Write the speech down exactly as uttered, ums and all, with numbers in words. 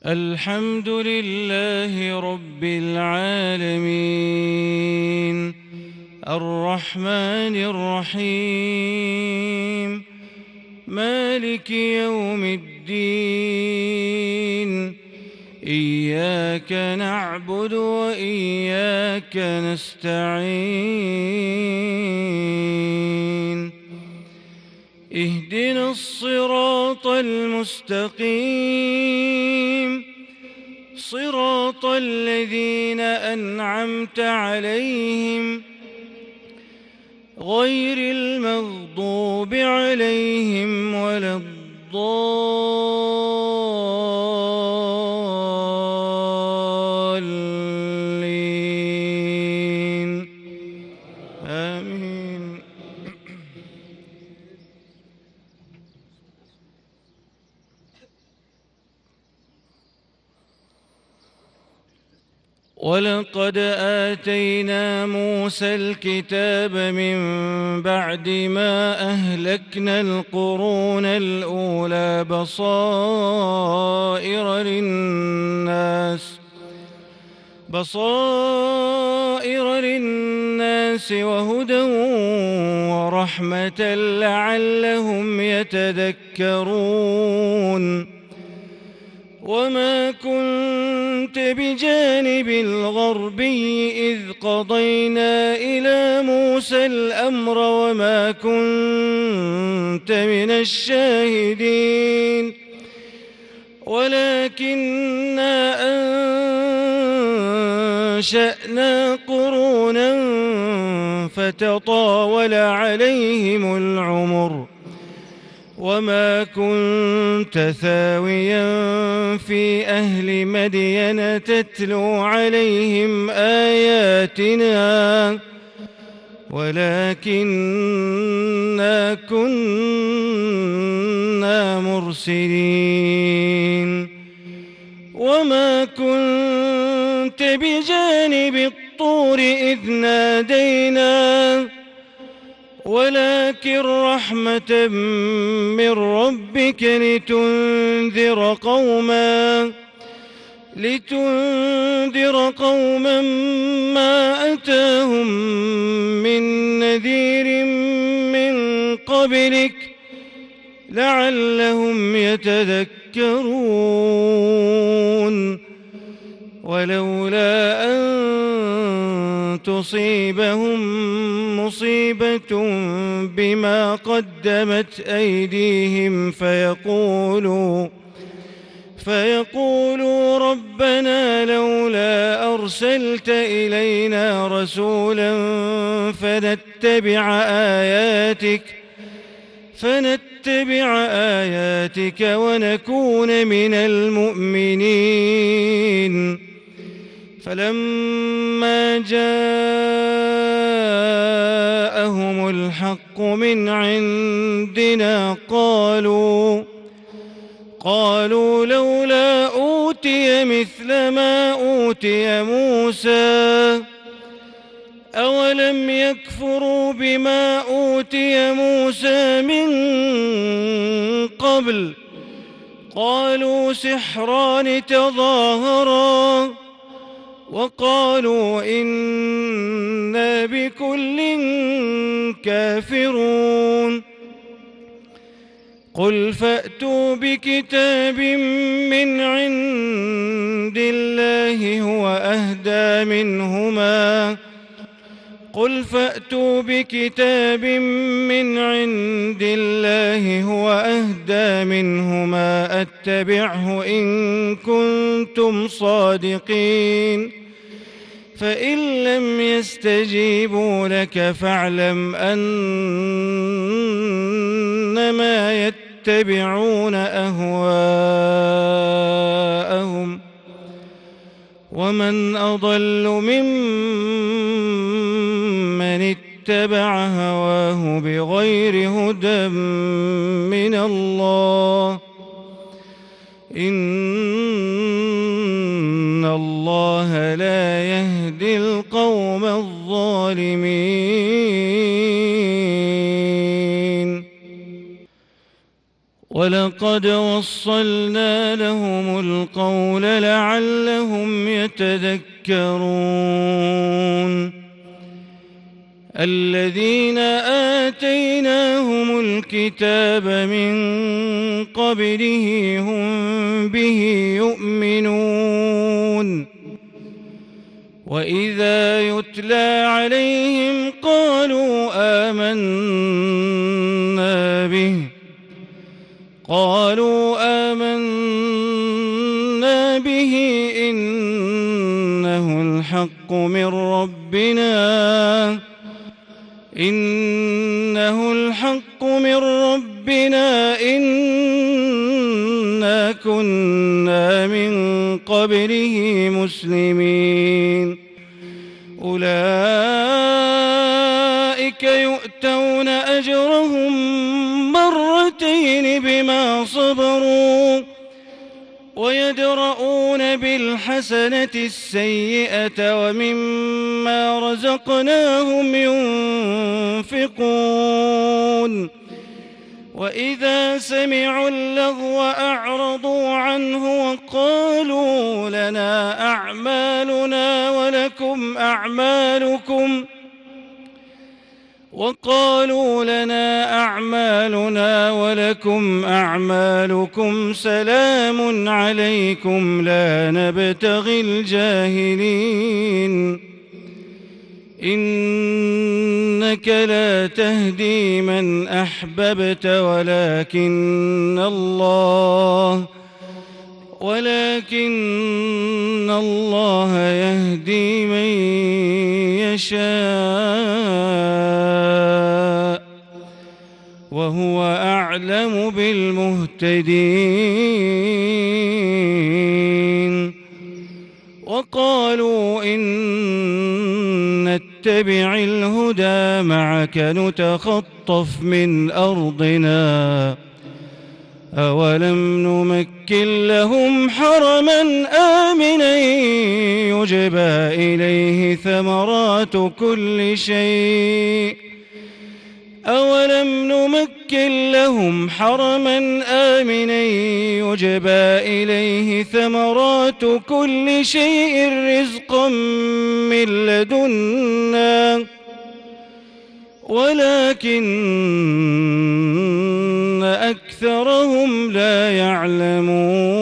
الحمد لله رب العالمين الرحمن الرحيم مالك يوم الدين إياك نعبد وإياك نستعين اهدنا الصراط المستقيم صراط الذين أنعمت عليهم غير المغضوب عليهم ولا الضالين آمين. ولقد آتينا موسى الكتاب من بعد ما أهلكنا القرون الأولى بصائر للناس بصائر للناس وهدى ورحمة لعلهم يتذكرون. وما كنت بجانب الغربي إذ قضينا إلى موسى الأمر وما كنت من الشاهدين ولكننا أنشأنا قرونا فتطاول عليهم العمر وما كنت ثاويا في أهل مدين تتلو عليهم آياتنا ولكننا كنا مرسلين. وما كنت بجانب الطور إذ نادينا ولكن رحمة من ربك لتنذر قوما لتنذر قوما ما أتاهم من نذير من قبلك لعلهم يتذكرون. ولولا أن تصيبهم مصيبة بما قدمت أيديهم فيقولوا فيقولوا ربنا لولا أرسلت إلينا رسولا فنتبع آياتك فنتبع آياتك ونكون من المؤمنين. فلما جاءهم الحق من عندنا قالوا قالوا لولا أوتي مثل ما أوتي موسى أولم يكفروا بما أوتي موسى من قبل قالوا سحران تظاهرا وقالوا إنا بكل كافرون. قل فأتوا بكتاب من عند الله هو أهدى منهما قل فأتوا بكتاب من عند الله هو أهدى منهما أتبعه إن كنتم صادقين فإن لم يستجيبوا لك فاعلم أنما يتبعون أهواءهم ومن أضل ممن اتبع هواه بغير هدى من الله إن الله لا يهدي القوم الظالمين. ولقد وصلنا لهم القول لعلهم يتذكرون الذين آتيناهم الكتاب من قبله هم به يؤمنون وإذا يتلى عليهم قالوا آمنا به قالوا آمنا به إنه الحق من ربنا إنه الحق من ربنا إنا كنا من قبله مسلمين أولئك يؤتون أجرهم مرتين بما صبروا ويدرؤون بالحسنة السيئة ومما رزقناهم ينفقون وإذا سمعوا اللغو أعرضوا عنه وقالوا لنا أعمالنا ولكم أعمالكم وقالوا لنا أعمالنا ولكم أعمالكم سلام عليكم لا نبتغي الجاهلين إنك لا تهدي من أحببت ولكن الله ولكن الله يهدي من يشاء وهو أعلم بالمهتدين وقالوا إن نتبع الهدى معك نتخطف من أرضنا أولم نمكن لهم حرما آمنا يجبى إليه ثمرات كل شيء أولم نمكن لهم حرما آمنا يجبى إليه ثمرات كل شيء رزقا من لدنا ولكن أكثرهم لا يعلمون